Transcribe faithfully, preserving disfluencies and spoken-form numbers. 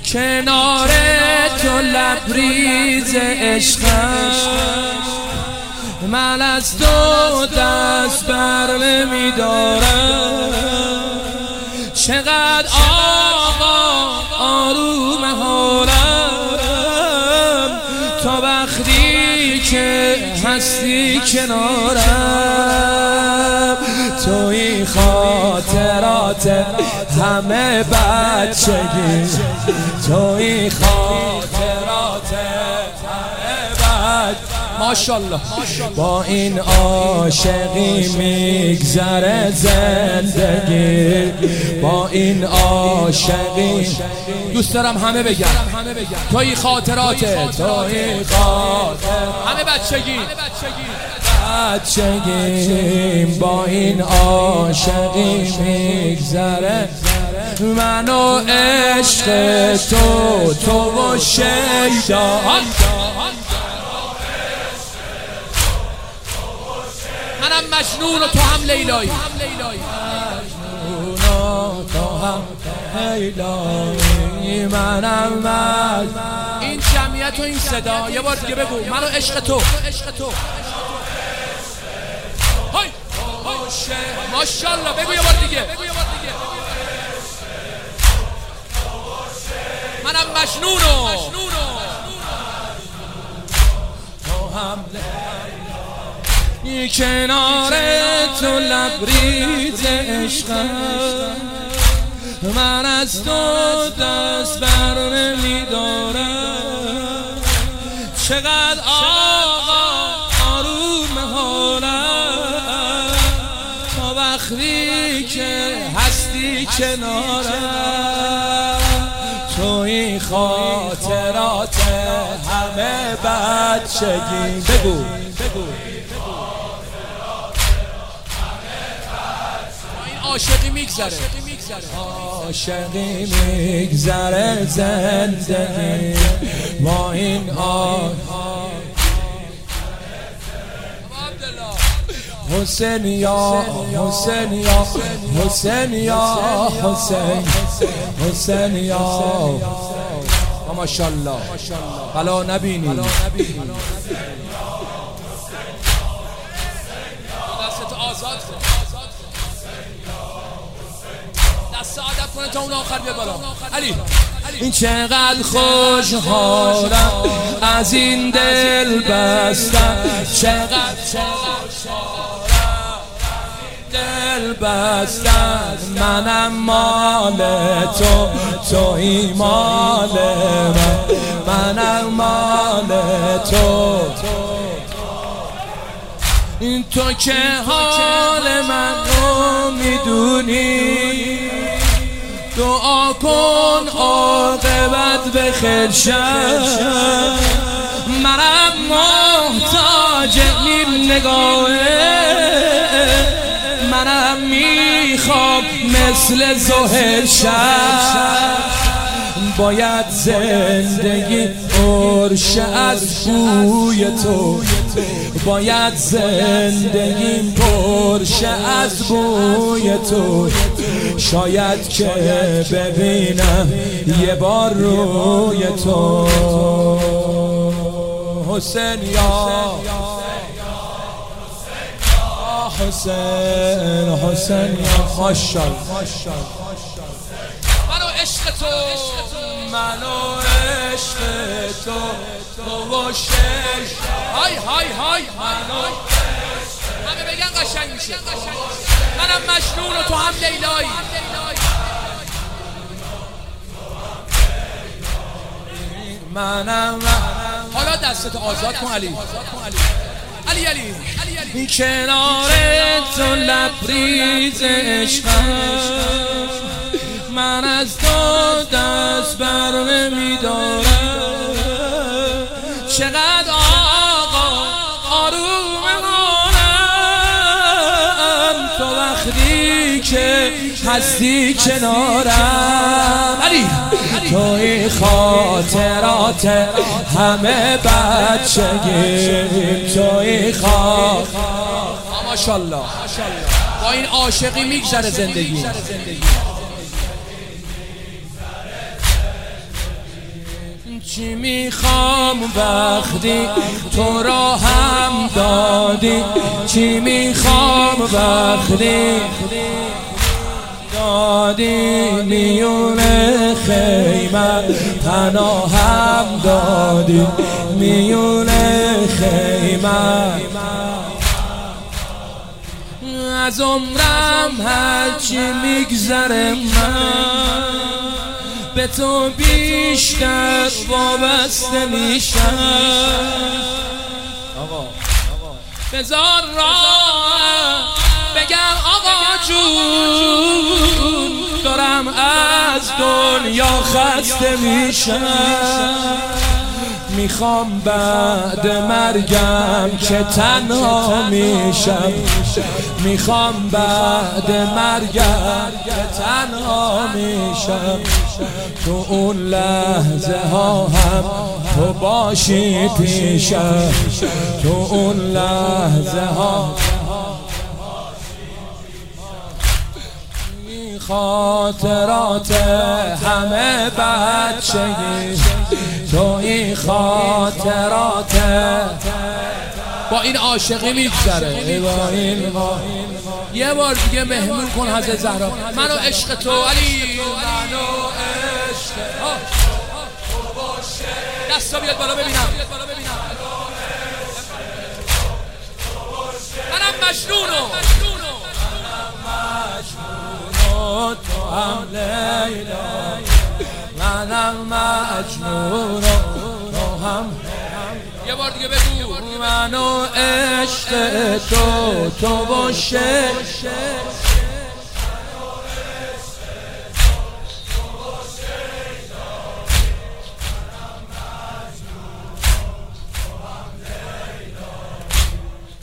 کنار تو لبریز عشقم، من از تو دست بر نمیدارم. چقدر آقا آروم حالم تا وقتی که هستی کنارم. توی خاطرات همه بچگی، توی خاطرات همه بچگی. ماشاءالله با این عاشقی میگذره زندگی، با این عاشقی دوست دارم همه بگن توی خاطراته، توی خاطرات همه بچگی بچگی با این عاشقی میگذره. من و عشق تو، تو و شیدا، منم مجنون و تو هم لیلایی، مجنون و تو هم لیلایی. منم مجنون. این جمعیت و این صدا یه بار دیگه بگو، من و عشق تو. های ماشاءالله بگو یه بار دیگه. منم مجنون و تو هم لیلایی. کنار تو لبریز عشقم، من از تو دست بر نمیدارم. چقدر آقا آروم حالم تا وقتی که هستی کنارم. توی خاطرات همه بچگی. بگو عاشقی میگذره، عاشقی میگذره زندگی با این آه. حسین یا حسین یا حسین یا حسین، حسین یا ماشاءالله بلا نبینی. دست آزاد کن، دست عادت کنه تا اون آخر بیا بالا. علی این چقدر خوشحالم از این دل بستم، چقدر دل بستم. منم مال تو، توی مال من، منم مال تو. این تو که حال من رو میدونی، دعا کن عاقبت بخیر شه. منم محتاج این نگاهه، منم میخوام مثل زهر شم. باید زندگی پرشه از بوی تو، باید زندگی پرشه از بوی تو. شاید که ببینم یه بار روی تو. حسین یا حسین، حسین یا ماشاءالله. من و عشق تو، من و عشق تو، تو و شش. های های های همه بگن قشنگ میشه. منم مجنون و تو هم لیلایی. منم. حالا دستتو آزاد کن علی. علی علی این کنار تو لبریز عشقم، من از تو دست بر نمیدارم. چقدر آقا آروم حالم تا وقتی که هستی کنارم. علی توی خاطرات همه بچگی، توی خاطرات ماشاءالله با این عاشقی میگذره زندگی. چی میخوام وقتی تو را هم دادی، چی میخوام وقتی دادی، میون خیمه پناهم دادی، میون خیمه از عمرم هرچی میگذره من به تو بیشتر وابسته میشم. بذار راه بگم آقا جون دارم از دنیا خسته میشم، میخوام بعد مرگم که تنها میشم، میخوام بعد مرگم که تنها میشم، تو اون لحظه ها هم تو باشی پیشم، تو اون لحظه ها خاطرات همه بچگی، تو این خاطرات با این عاشقی میگذره. یه بار دیگه مهمون کن حضرت زهرا منو عشق تو علی، منو عشق تو، دستا بیاد بالا ببینم، منم مجنونو تو هم لیلا، منم مجنون تو هم. یه بار دیگه بگو منو عشق تو، تو باشه